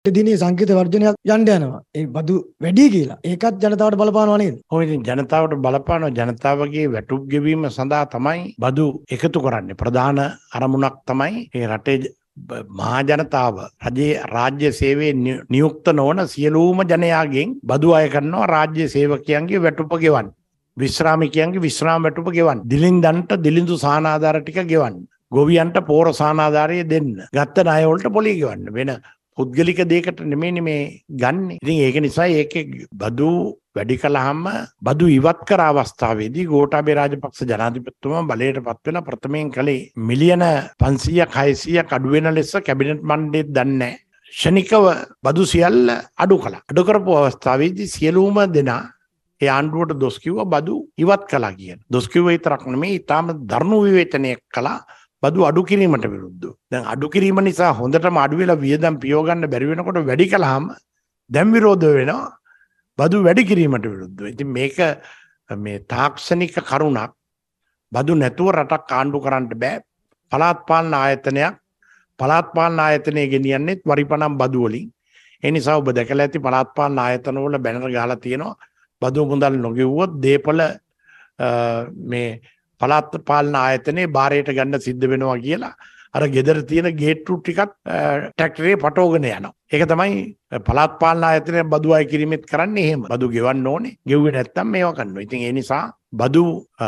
දිනේ සංකේත වර්ධනයක් යන්න යනවා. ඒ බදු වැඩි කියලා. ඒකත් ජනතාවට බලපානවා නේද? ඔය ඉතින් ජනතාවට බලපානවා. ජනතාවගේ වැටුප් ගෙවීම සඳහා තමයි බදු එකතු කරන්නේ. ප්‍රධාන අරමුණක් තමයි මේ රටේ මහා ජනතාව රජයේ රාජ්‍ය සේවයේ නියුක්ත නොවන සියලුම ජනයාගෙන් බදු අය කරනවා රාජ්‍ය සේවකයන්ගේ වැටුප ගෙවන්න. විශ්‍රාමිකයන්ගේ විශ්‍රාම වැටුප ගෙවන්න. දිලින්දන්ට දිලිඳු සානාධාර ටික ගෙවන්න. ගොවියන්ට පෝර සානාධාරය දෙන්න. ගත්ත ණය වලට පොලි ගෙවන්න. වෙන පුද්ගලික දෙයකට නෙමෙයි මේ ගන්න. ඉතින් ඒක නිසා ඒකේ බදු වැඩි කළාම බදු ඉවත් කර අවස්ථාවේදී ගෝඨාභය රාජපක්ෂ ජනාධිපතිතුමා බලයට පත් වෙන ප්‍රථමයෙන් කලේ මිලියන 500ක් 600ක් අඩු වෙන ලෙස කැබිනට් මණ්ඩලෙත් දන්නේ ශනිකව බදු සියල්ල අඩු කළා. අඩු කරපු අවස්ථාවේදී සියලුම දෙනා ඒ ආණ්ඩුවට දොස් කිව්වා බදු ඉවත් කළා කියන. දොස් කිව්ව විතරක් නෙමෙයි ඊටාම දරුණු විවේචනයක් කළා බදු අඩු කිරීමට විරුද්ධව. දැන් අඩු කිරීම නිසා හොඳටම අඩු වෙලා වියදම් පියව ගන්න බැරි වෙනකොට වැඩි කළාම දැන් විරෝධ වෙනවා බදු වැඩි කිරීමට විරුද්ධව. ඉතින් මේක මේ තාක්ෂණික කරුණක්. බදු නැතුව රටක් ආණ්ඩු කරන්න බෑ. පළාත් පාලන ආයතනයක් පළාත් පාලන ආයතනය ගෙනියන්නේත් වරිපණම් බදු වලින්. ඒ නිසා ඔබ දැකලා ඇති පළාත් පාලන ආයතන වල බැනර් ගහලා තියෙනවා බදු මුදල් නොගෙවුවොත් දේපල මේ පළාත් පාලන ආයතනයේ බාරයට ගන්න සිද්ධ වෙනවා කියලා අර ගෙදර තියෙන ගේට්ටු ටිකත් ට්‍රැක්ටරේ පටවගෙන යනවා. ඒක තමයි පළාත් පාලන ආයතනයේ බදු අය කිරීමෙත් කරන්නේ එහෙම. බදු ගෙවන්න ඕනේ. ගෙව්වේ නැත්තම් මේවා කරනවා. ඉතින් ඒ නිසා බදු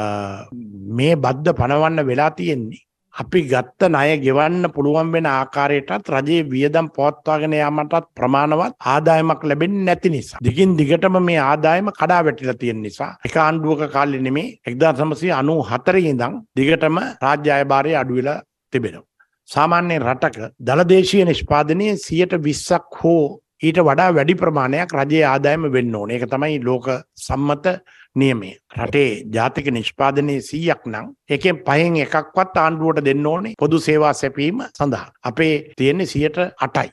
මේ බද්ද පනවන්න වෙලා තියෙන්නේ. අපි ගත්ත ණය ගෙවන්න පුළුවන් වෙන ආකාරයටත් රජයේ වියදම් පවත්වාගෙන යාමටත් ප්‍රමාණවත් ආදායමක් ලැබෙන්නේ නැති නිසා. දිගින් දිගටම මේ ආදායම කඩා වැටිලා තියෙන නිසා එක ආණ්ඩුවක කාලේ නෙමේ 1994 ඉඳන් දිගටම රාජ්‍ය අයභාරය අඩු වෙලා තිබෙනවා. සාමාන්‍ය රටක දලදේශීය නිෂ්පාදනයේ 20%ක් හෝ ඊට වඩා වැඩි ප්‍රමාණයක් රජයේ ආදායම වෙන්න ඕනේ. ඒක තමයි ලෝක සම්මත නියමය. රටේ ජාතික නිෂ්පාදනයේ 100ක් නම් එකෙන් 5න් එකක්වත් ආණ්ඩුවට දෙන්න ඕනේ පොදු සේවා සැපීම සඳහා. අපේ තියෙන්නේ 8%යි.